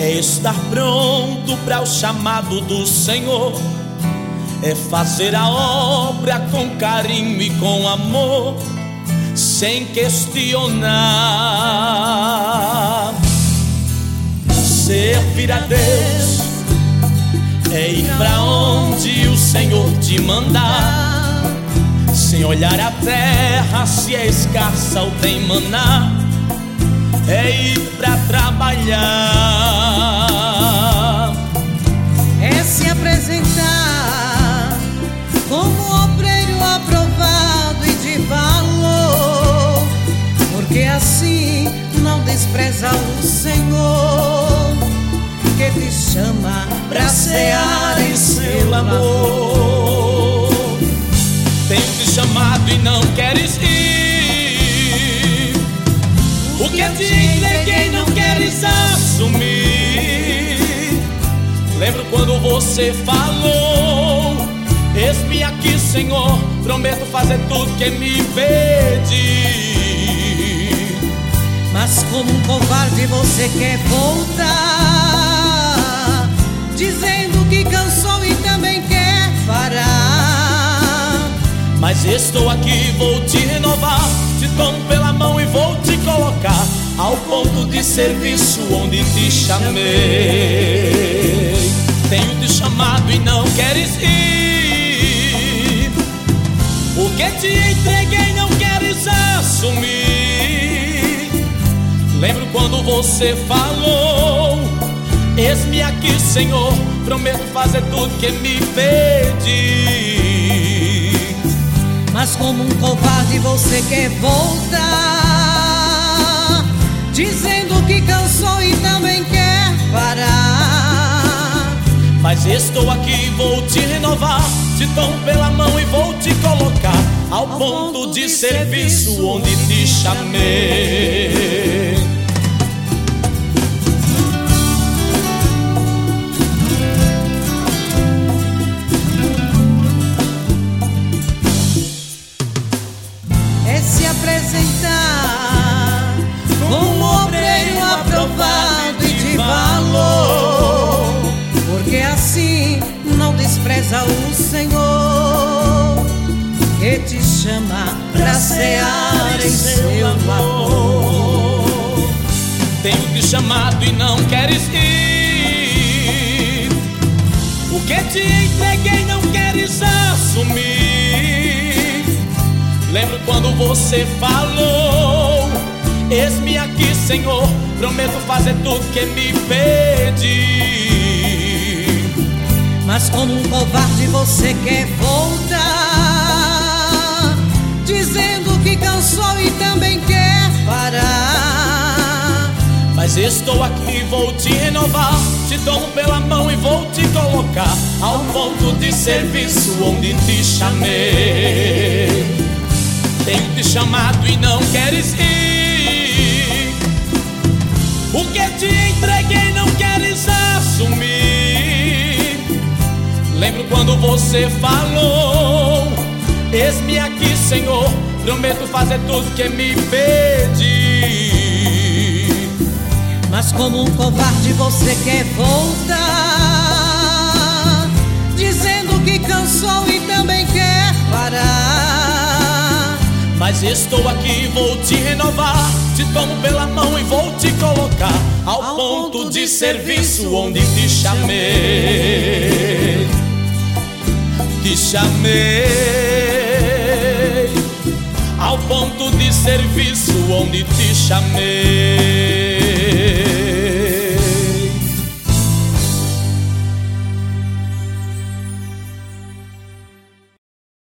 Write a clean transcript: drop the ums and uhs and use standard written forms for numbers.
é estar pronto para o chamado do Senhor, é fazer a obra com carinho e com amor, sem questionar. Servir a Deus é ir pra onde o Senhor te mandar, sem olhar a terra se é escassa ou tem maná. É ir pra trabalhar, é se apresentar como obreiro aprovado e de valor, porque assim não despreza o Senhor, que te chama pra seara em seu amor. Tenho te chamado e não queres ir, o que te entreguei não queres assumir. Lembro quando você falou: eis-me aqui, Senhor, prometo fazer tudo que me pedi. Mas como um covarde você quer voltar, dizendo que cansou e também quer parar. Mas estou aqui, vou te renovar, te tomo pela mão e vou te colocar ao ponto de serviço onde te chamei. Tenho te chamado e não queres ir, o que te entreguei não queres assumir. Lembro quando você falou: eis-me aqui, Senhor, prometo fazer tudo que me pedi. Mas como um covarde você quer voltar, dizendo que cansou e também quer parar. Mas estou aqui, vou te renovar, te tomo pela mão e vou te colocar ao ponto de serviço onde te chamei. É se apresentar como obreiro aprovado e de valor, porque assim não despreza o Senhor, que te chama pra seara em seu amor. Tenho te chamado e não queres ir, o que te entreguei não queres assumir. Lembro quando você falou: eis-me aqui, Senhor, prometo fazer tudo que me pedi. Mas como um covarde você quer voltar, dizendo que cansou e também quer parar. Mas estou aqui, vou te renovar, te tomo pela mão e vou te colocar ao ponto de serviço onde te chamei. Tenho te chamado e não queres ir, o que te entreguei não queres assumir. Lembro quando você falou: eis-me aqui, Senhor, prometo fazer tudo que me pedi. Mas como um covarde você quer voltar, dizendo que cansou e também quer parar. Mas estou aqui, vou te renovar, te tomo pela mão e vou te colocar ao ponto de serviço onde te chamei. Te chamei ao ponto de serviço onde te chamei.